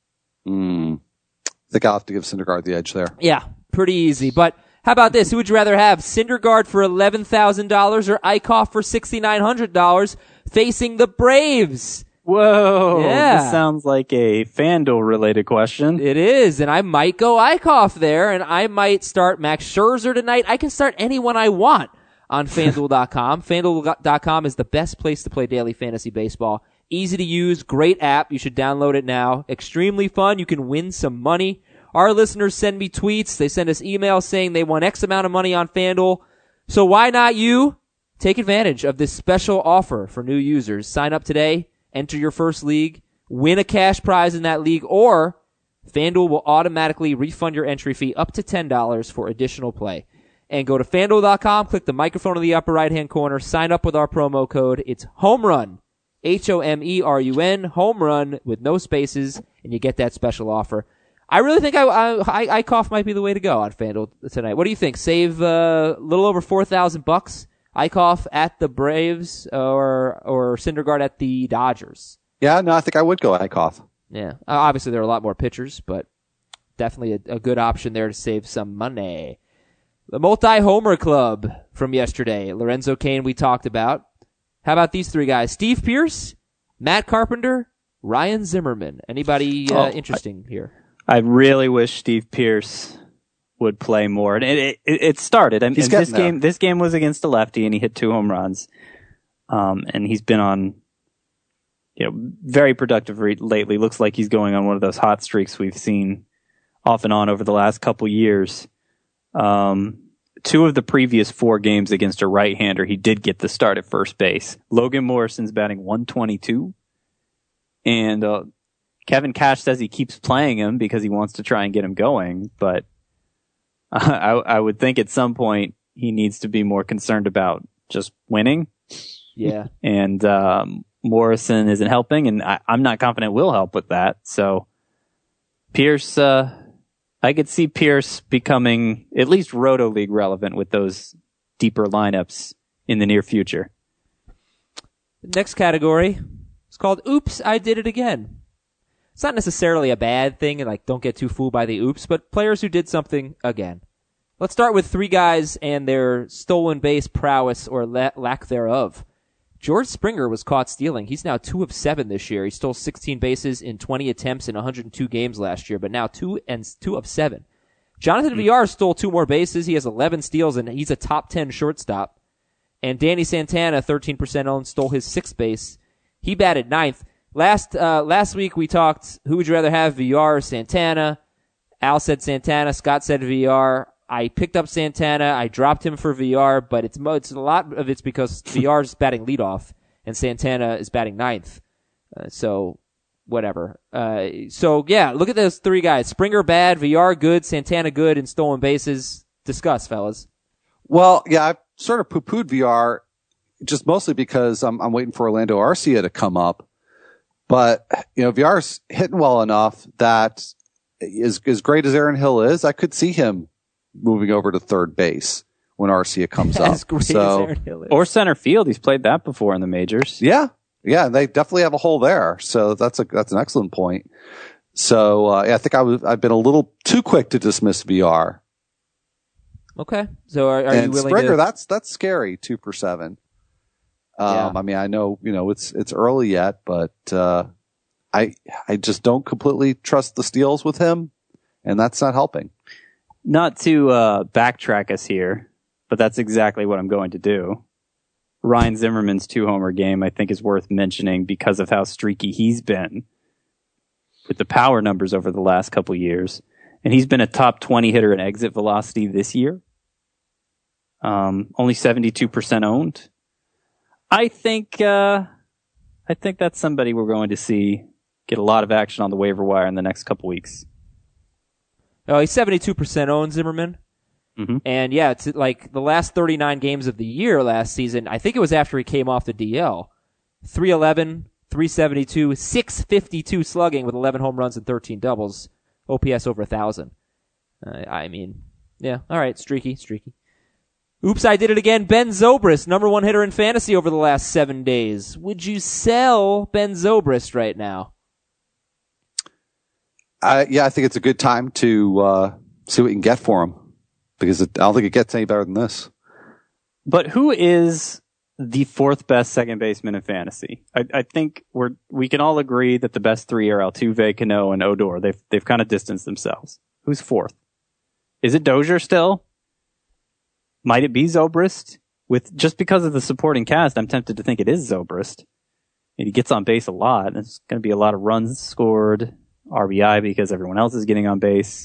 I think I'll have to give Syndergaard the edge there. Yeah, pretty easy, but how about this? Who would you rather have, Syndergaard for $11,000 or Eichhoff for $6,900 facing the Braves? Whoa. Yeah. This sounds like a FanDuel-related question. It is, and I might go Eichhoff there, and I might start Max Scherzer tonight. I can start anyone I want on FanDuel.com. FanDuel.com is the best place to play daily fantasy baseball. Easy to use, great app. You should download it now. Extremely fun. You can win some money. Our listeners send me tweets. They send us emails saying they won X amount of money on FanDuel. So why not you? Take advantage of this special offer for new users. Sign up today, enter your first league, win a cash prize in that league, or FanDuel will automatically refund your entry fee up to $10 for additional play. And go to FanDuel.com, click the microphone in the upper right-hand corner, sign up with our promo code. It's HOMERUN, HOMERUN, home run with no spaces, and you get that special offer. I really think Eichhoff might be the way to go on FanDuel tonight. What do you think? Save a little over $4,000. Eichhoff at the Braves or Syndergaard at the Dodgers? Yeah, no, I think I would go Eichhoff. Yeah. Obviously, there are a lot more pitchers, but definitely a good option there to save some money. The multi-homer club from yesterday. Lorenzo Cain we talked about. How about these three guys? Steve Pearce, Matt Carpenter, Ryan Zimmerman. Anybody interesting here? I really wish Steve Pearce would play more. And it started. I mean, this game was against a lefty, and he hit 2 home runs. And he's been on, very productive lately. Looks like he's going on one of those hot streaks we've seen off and on over the last couple years. 2 of the previous 4 games against a right-hander, he did get the start at first base. Logan Morrison's batting 122. And Kevin Cash says he keeps playing him because he wants to try and get him going, but I would think at some point he needs to be more concerned about just winning. Yeah. And Morrison isn't helping, and I'm not confident will help with that. So Pierce, I could see Pierce becoming at least Roto League relevant with those deeper lineups in the near future. The next category is called Oops, I Did It Again. It's not necessarily a bad thing, and don't get too fooled by the oops, but players who did something again. Let's start with 3 guys and their stolen base prowess or lack thereof. George Springer was caught stealing. He's now 2 of 7 this year. He stole 16 bases in 20 attempts in 102 games last year, but now 2 of 7. Jonathan Villar stole 2 more bases. He has 11 steals, and he's a top 10 shortstop. And Danny Santana, 13% owned, stole his 6th base. He batted 9th. Last week we talked, who would you rather have, Villar or Santana? Al said Santana. Scott said Villar. I picked up Santana. I dropped him for Villar, but it's a lot of it's because Villar's batting leadoff and Santana is batting 9th. So whatever. So yeah, look at those three guys: Springer bad, Villar good, Santana good, and stolen bases. Discuss, fellas. Well, yeah, I've sort of poo-pooed VR just mostly because I'm waiting for Orlando Arcia to come up. But, VR's hitting well enough that as great as Aaron Hill is, I could see him moving over to third base when Arcia comes up. As great as Aaron Hill is. Or center field. He's played that before in the majors. Yeah. Yeah, they definitely have a hole there. So that's an excellent point. So, I think I've been a little too quick to dismiss VR. Okay. So are you willing Springer, to... that's scary, 2 for 7. Yeah. I mean, I know, it's early yet, but, I just don't completely trust the steals with him, and that's not helping. Not to, backtrack us here, but that's exactly what I'm going to do. Ryan Zimmerman's 2-homer game, I think, is worth mentioning because of how streaky he's been with the power numbers over the last couple years. And he's been a top 20 hitter in exit velocity this year. Only 72% owned. I think that's somebody we're going to see get a lot of action on the waiver wire in the next couple weeks. Oh, he's 72% owned, Zimmerman. Mm-hmm. And yeah, it's like the last 39 games of the year last season. I think it was after he came off the DL. 311, 372, 652 slugging with 11 home runs and 13 doubles. OPS over 1,000. I mean, yeah, all right, streaky. Oops, I did it again. Ben Zobrist, number 1 hitter in fantasy over the last 7 days. Would you sell Ben Zobrist right now? Yeah, I think it's a good time to see what you can get for him because I don't think it gets any better than this. But who is the 4th best second baseman in fantasy? I think we can all agree that the best 3 are Altuve, Cano, and Odor. They've kind of distanced themselves. Who's 4th? Is it Dozier still? Might it be Zobrist? Just because of the supporting cast, I'm tempted to think it is Zobrist. And he gets on base a lot. And it's going to be a lot of runs scored, RBI because everyone else is getting on base.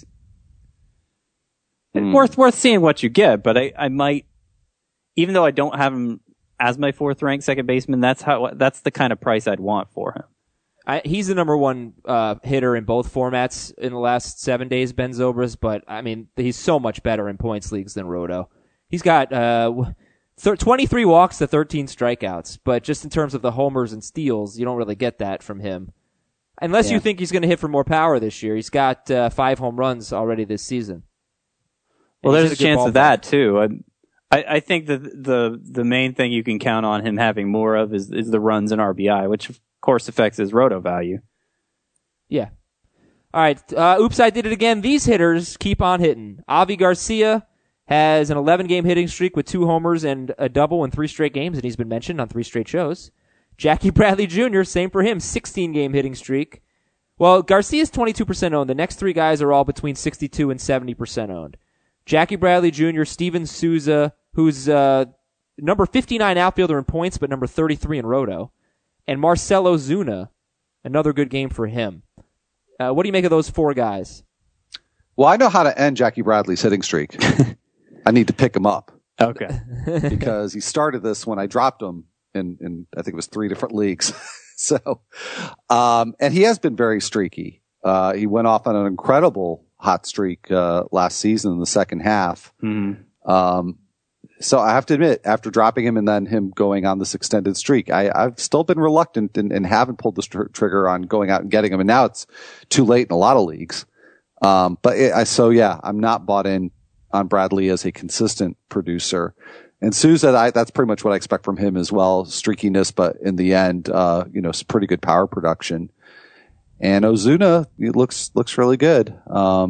Worth seeing what you get, but I might, even though I don't have him as my 4th ranked second baseman, that's the kind of price I'd want for him. He's the number 1 hitter in both formats in the last 7 days, Ben Zobrist, but I mean, he's so much better in points leagues than Roto. He's got 23 walks to 13 strikeouts, but just in terms of the homers and steals, you don't really get that from him. Unless you think he's going to hit for more power this year. He's got 5 home runs already this season. Well, there's a chance of that, too. I think that the main thing you can count on him having more of is the runs and RBI, which of course affects his Roto value. Yeah. All right. Oops, I did it again. These hitters keep on hitting. Avi Garcia has an 11-game hitting streak with 2 homers and a double in 3 straight games, and he's been mentioned on 3 straight shows. Jackie Bradley Jr., same for him, 16-game hitting streak. Well, Garcia's 22% owned. The next 3 guys are all between 62 and 70% owned. Jackie Bradley Jr., Steven Souza, who's number 59 outfielder in points, but number 33 in Roto, and Marcell Ozuna, another good game for him. What do you make of those 4 guys? Well, I know how to end Jackie Bradley's hitting streak. I need to pick him up. Okay. Because he started this when I dropped him in I think it was 3 different leagues. So, and he has been very streaky. He went off on an incredible hot streak last season in the second half. Mm-hmm. So I have to admit, after dropping him and then him going on this extended streak, I've still been reluctant and haven't pulled the trigger on going out and getting him. And now it's too late in a lot of leagues. I'm not bought in on Bradley as a consistent producer. And Souza, that's pretty much what I expect from him as well. Streakiness, but in the end, it's pretty good power production. And Ozuna, it looks really good.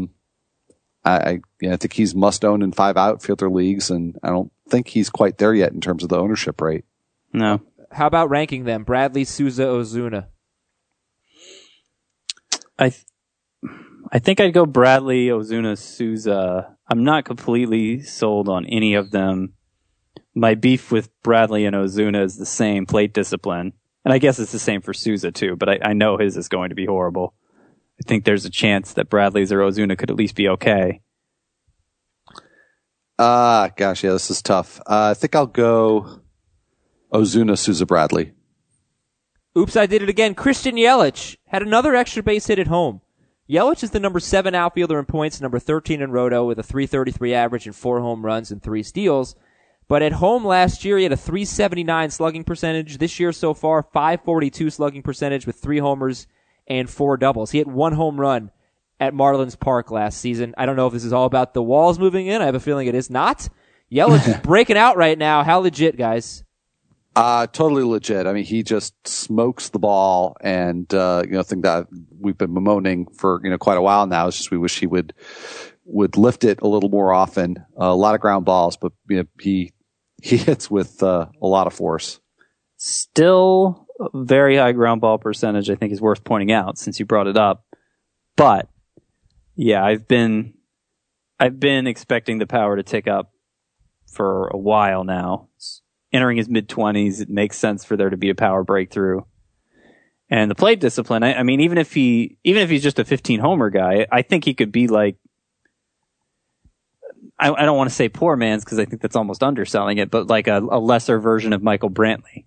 I think he's must own in 5 outfielder leagues, and I don't think he's quite there yet in terms of the ownership rate. No. How about ranking them? Bradley, Souza, Ozuna. I think I'd go Bradley, Ozuna, Souza. I'm not completely sold on any of them. My beef with Bradley and Ozuna is the same, plate discipline. And I guess it's the same for Souza too, but I know his is going to be horrible. I think there's a chance that Bradley's or Ozuna could at least be okay. Gosh, yeah, this is tough. I think I'll go Ozuna, Souza, Bradley. Oops, I did it again. Christian Yelich had another extra base hit at home. Yelich is the number 7 outfielder in points, number 13 in Roto with a .333 average and 4 home runs and 3 steals. But at home last year, he had a .379 slugging percentage. This year so far, .542 slugging percentage with 3 homers and 4 doubles. He hit 1 home run at Marlins Park last season. I don't know if this is all about the walls moving in. I have a feeling it is not. Yelich is breaking out right now. How legit, guys? Totally legit. I mean, he just smokes the ball, and thing that we've been bemoaning for quite a while now. It's just we wish he would lift it a little more often. A lot of ground balls, but he hits with a lot of force. Still a very high ground ball percentage. I think is worth pointing out since you brought it up. But yeah, I've been expecting the power to tick up for a while now. Entering his mid-20s, it makes sense for there to be a power breakthrough. And the plate discipline, I mean, even if he's just a 15-homer guy, I think he could be like, I don't want to say poor man's because I think that's almost underselling it, but like a lesser version of Michael Brantley.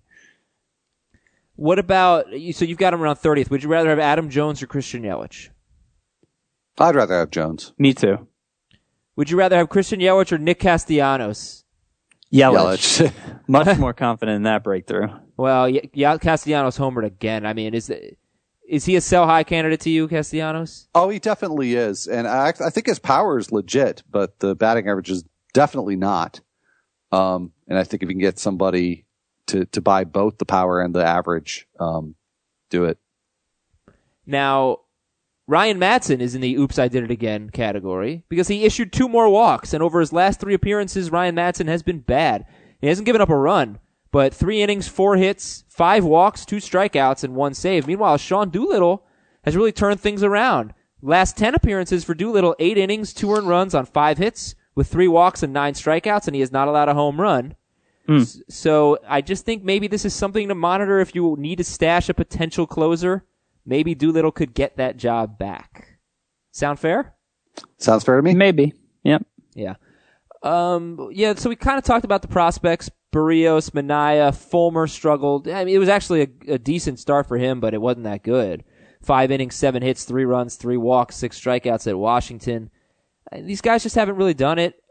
What about, so you've got him around 30th. Would you rather have Adam Jones or Christian Yelich? I'd rather have Jones. Me too. Would you rather have Christian Yelich or Nick Castellanos? Yelich. Much more confident in that breakthrough. Well, Castellanos homered again. I mean, is he a sell high candidate to you, Castellanos? Oh, he definitely is. And I think his power is legit, but the batting average is definitely not. And I think if you can get somebody to buy both the power and the average, do it. Now, Ryan Madson is in the oops, I did it again category because he issued 2 more walks, and over his last 3 appearances, Ryan Madson has been bad. He hasn't given up a run, but 3 innings, 4 hits, 5 walks, 2 strikeouts, and 1 save. Meanwhile, Sean Doolittle has really turned things around. Last 10 appearances for Doolittle, 8 innings, 2 earned runs on 5 hits with 3 walks and 9 strikeouts, and he has not allowed a home run. So I just think maybe this is something to monitor if you need to stash a potential closer. Maybe Doolittle could get that job back. Sound fair? Sounds fair to me. Maybe. Yep. Yeah. So we kind of talked about the prospects. Barrios, Minaya, Fulmer struggled. I mean, it was actually a decent start for him, but it wasn't that good. 5 innings, 7 hits, 3 runs, 3 walks, 6 strikeouts at Washington. These guys just haven't really done it.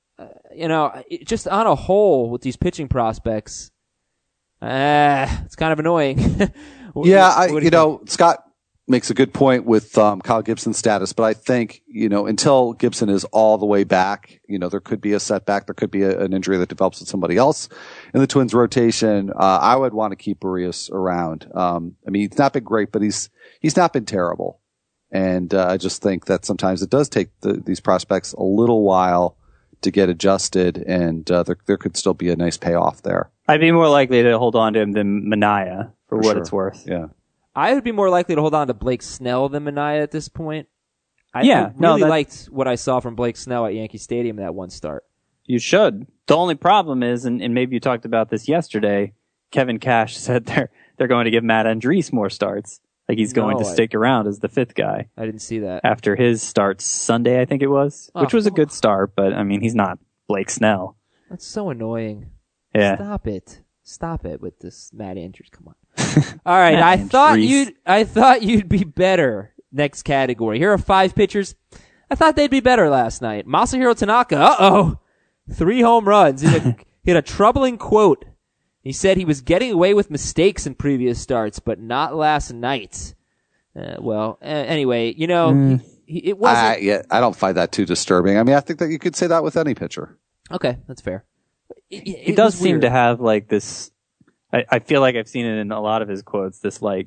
Just on a whole with these pitching prospects, it's kind of annoying. Scott makes a good point with Kyle Gibson's status, but I think, until Gibson is all the way back, there could be a setback. There could be an injury that develops with somebody else in the Twins rotation. I would want to keep Barrios around. He's not been great, but he's not been terrible. And I just think that sometimes it does take these prospects a little while to get adjusted, and there could still be a nice payoff there. I'd be more likely to hold on to him than Minaya for what it's worth. Yeah. I would be more likely to hold on to Blake Snell than Minaya at this point. I really liked what I saw from Blake Snell at Yankee Stadium that one start. You should. The only problem is, and maybe you talked about this yesterday, Kevin Cash said they're going to give Matt Andriese more starts. Like he's going to stick around as the 5th guy. I didn't see that. After his start Sunday, I think it was, which was a good start, but I mean, he's not Blake Snell. That's so annoying. Yeah. Stop it with this Matt Andrews. Come on. All right. I thought you'd be better. Next category. Here are 5 pitchers. I thought they'd be better last night. Masahiro Tanaka. 3 home runs. He had a troubling quote. He said he was getting away with mistakes in previous starts, but not last night. Anyway, it wasn't. I don't find that too disturbing. I mean, I think that you could say that with any pitcher. Okay, that's fair. He does seem to have like this. I feel like I've seen it in a lot of his quotes. This like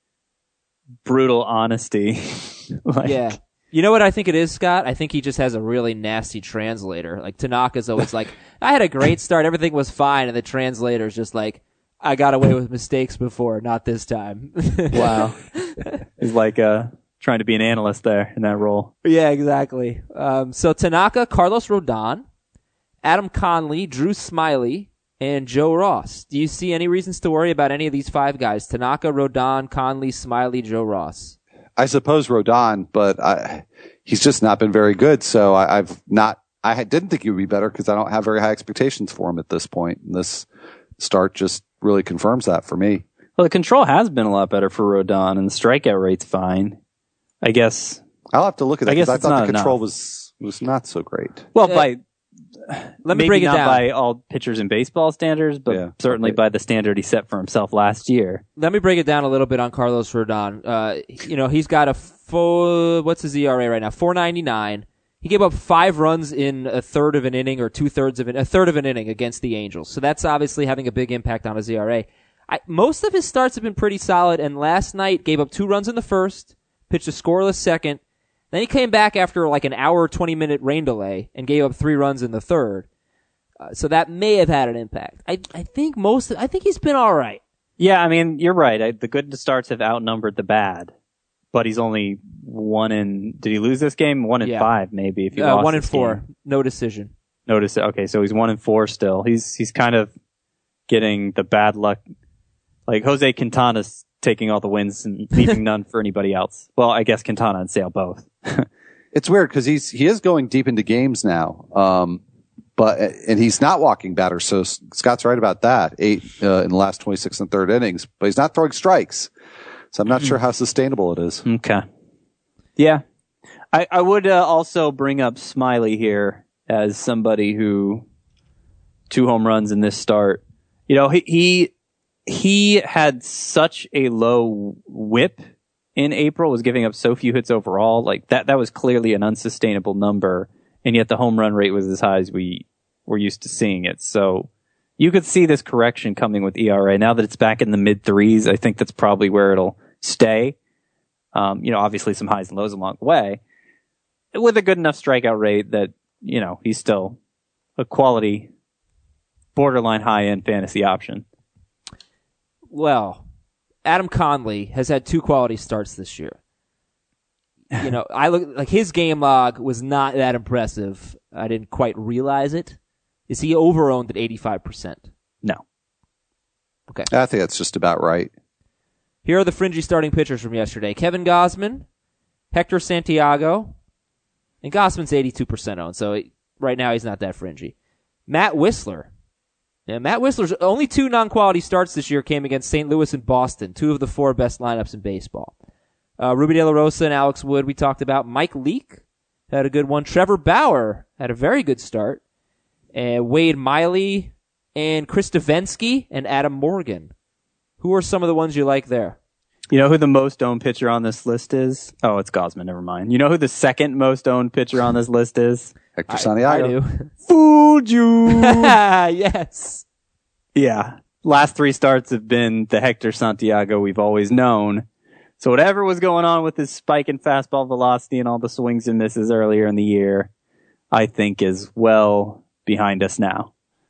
brutal honesty. Yeah. You know what I think it is, Scott? I think he just has a really nasty translator. Like, Tanaka's always like, I had a great start, everything was fine, and the translator's just like, I got away with mistakes before, not this time. Wow. He's like trying to be an analyst there in that role. Yeah, exactly. So Tanaka, Carlos Rodon, Adam Conley, Drew Smyly, and Joe Ross. Do you see any reasons to worry about any of these 5 guys? Tanaka, Rodon, Conley, Smyly, Joe Ross. I suppose Rodon, but he's just not been very good. So I didn't think he would be better because I don't have very high expectations for him at this point. And this start just really confirms that for me. Well, the control has been a lot better for Rodon, and the strikeout rate's fine. I guess I'll have to look at that I guess because I it's thought not the control enough. was not so great. Well, by Let me maybe break it not down. by all pitchers in baseball standards, but Yeah, certainly okay. by the standard he set for himself last year. Let me break it down a little bit on Carlos Rodon. He's got a what's his ERA right now? 4.99. He gave up 5 runs in a third of an inning or a third of an inning against the Angels. So that's obviously having a big impact on his ERA. Most of his starts have been pretty solid, and last night gave up 2 runs in the first, pitched a scoreless second. Then he came back after like an hour, 20-minute rain delay and gave up 3 runs in the third. So that may have had an impact. I think he's been all right. Yeah, I mean, you're right. The good starts have outnumbered the bad. But he's only did he lose this game? 1-5 maybe if he lost 1-4. this game. No decision. Notice it. Okay, so he's 1-4 still. He's kind of getting the bad luck. Like Jose Quintana's taking all the wins and leaving none for anybody else. Well, I guess Quintana and Sale both. It's weird because he is going deep into games now. And he's not walking batters, so Scott's right about that. 8 in the last 26 and third innings, but he's not throwing strikes. So I'm not sure how sustainable it is. Okay. Yeah. I would also bring up Smiley here as somebody who 2 home runs in this start. You know, he had such a low whip in April, was giving up so few hits overall. Like that was clearly an unsustainable number. And yet the home run rate was as high as we were used to seeing it. So you could see this correction coming with ERA. Now that it's back in the mid 3s, I think that's probably where it'll stay. Obviously some highs and lows along the way. With a good enough strikeout rate that, he's still a quality, borderline high-end fantasy option. Well, Adam Conley has had 2 quality starts this year. I look like his game log was not that impressive. I didn't quite realize it. Is he over-owned at 85%? No. Okay. I think that's just about right. Here are the fringy starting pitchers from yesterday. Kevin Gausman, Hector Santiago, and Gausman's 82% owned, so right now he's not that fringy. Matt Whistler. Yeah, Matt Whistler's only 2 non-quality starts this year came against St. Louis and Boston, 2 of the 4 best lineups in baseball. Ruby De La Rosa and Alex Wood we talked about. Mike Leake had a good one. Trevor Bauer had a very good start. And Wade Miley and Chris Davinsky and Adam Morgan. Who are some of the ones you like there? You know who the most owned pitcher on this list is? Oh, it's Gausman. Never mind. You know who the second most owned pitcher on this list is? Hector Santiago. I do. Fooled you. Yes. Yeah. Last 3 starts have been the Hector Santiago we've always known. So whatever was going on with his spike in fastball velocity and all the swings and misses earlier in the year, I think is well behind us now.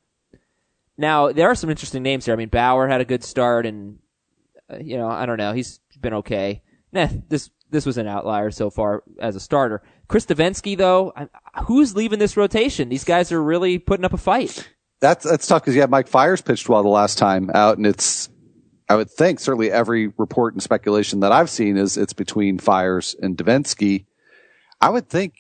Now, there are some interesting names here. I mean, Bauer had a good start, and, I don't know. He's been okay. This was an outlier so far as a starter. Chris Davinsky, though, who's leaving this rotation? These guys are really putting up a fight. That's tough because, Mike Fiers pitched well the last time out, and I would think certainly every report and speculation that I've seen is it's between Fiers and Davinsky. I would think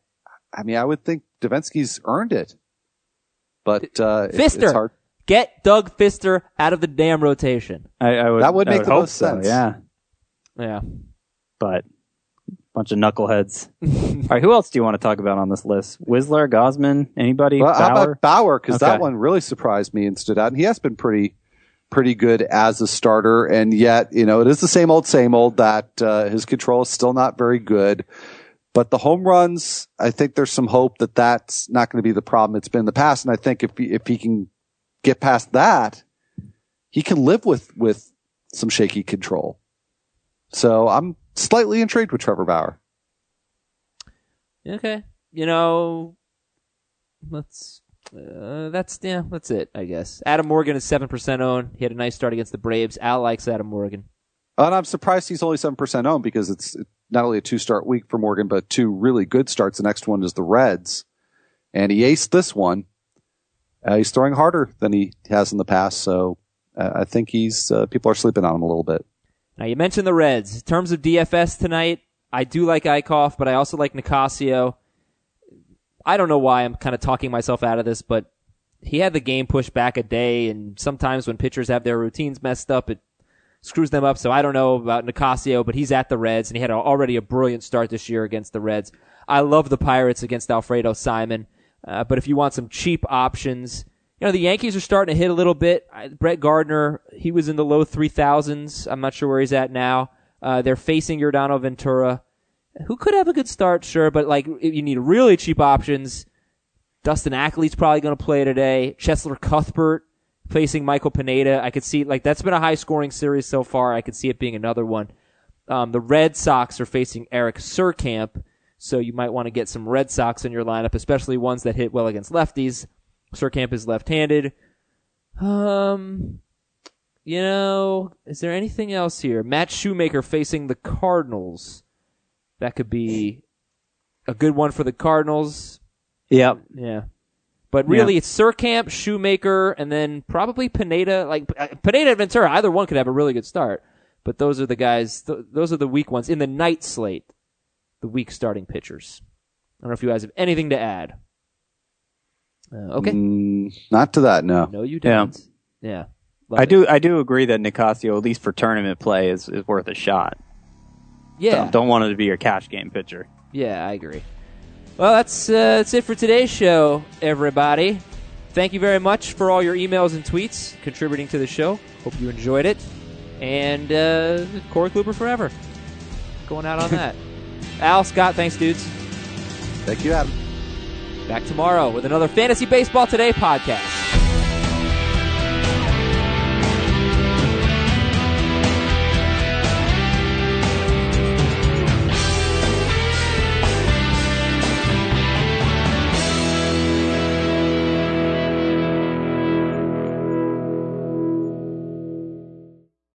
Davinsky's earned it. But Fister. it's hard. Get Doug Fister out of the damn rotation. That would make the most sense. Yeah. Yeah. But bunch of knuckleheads. All right, who else do you want to talk about on this list? Whistler, Gausman, anybody? Well, how Bauer? about Bauer? Because Okay. that one really surprised me and stood out. And he has been pretty good as a starter. And yet, it is the same old that his control is still not very good. But the home runs, I think there's some hope that that's not going to be the problem it's been in the past. And I think if he can get past that, he can live with some shaky control. So I'm slightly intrigued with Trevor Bauer. Okay. That's it, I guess. Adam Morgan is 7% owned. He had a nice start against the Braves. Al likes Adam Morgan. And I'm surprised he's only 7% owned because it's not only a 2-start week for Morgan, but 2 really good starts. The next one is the Reds. And he aced this one. He's throwing harder than he has in the past. So I think people are sleeping on him a little bit. Now, you mentioned the Reds. In terms of DFS tonight, I do like Eichhoff, but I also like Nicasio. I don't know why I'm kind of talking myself out of this, but he had the game pushed back a day, and sometimes when pitchers have their routines messed up, screws them up. So I don't know about Nicasio, but he's at the Reds, and he had already a brilliant start this year against the Reds. I love the Pirates against Alfredo Simon. But if you want some cheap options, the Yankees are starting to hit a little bit. Brett Gardner, he was in the low 3,000s. I'm not sure where he's at now. They're facing Yordano Ventura, who could have a good start, sure, but if you need really cheap options, Dustin Ackley's probably going to play today. Cheslor Cuthbert facing Michael Pineda. I could see, that's been a high-scoring series so far. I could see it being another one. The Red Sox are facing Eric Surkamp, so you might want to get some Red Sox in your lineup, especially ones that hit well against lefties. Surkamp is left-handed. Is there anything else here? Matt Shoemaker facing the Cardinals. That could be a good one for the Cardinals. Yep. Yeah. But really, it's Surkamp, Shoemaker, and then probably Pineda. Pineda and Ventura, either one could have a really good start. But those are the guys, those are the weak ones. In the night slate, the weak starting pitchers. I don't know if you guys have anything to add. Okay. Not to that, no. No, you don't. Yeah. I do agree that Nicasio, at least for tournament play, is worth a shot. Yeah. Don't want it to be your cash game pitcher. Yeah, I agree. Well, that's it for today's show, everybody. Thank you very much for all your emails and tweets contributing to the show. Hope you enjoyed it. And Corey Kluber forever. Going out on that. Al, Scott, thanks, dudes. Thank you, Adam. Back tomorrow with another Fantasy Baseball Today podcast.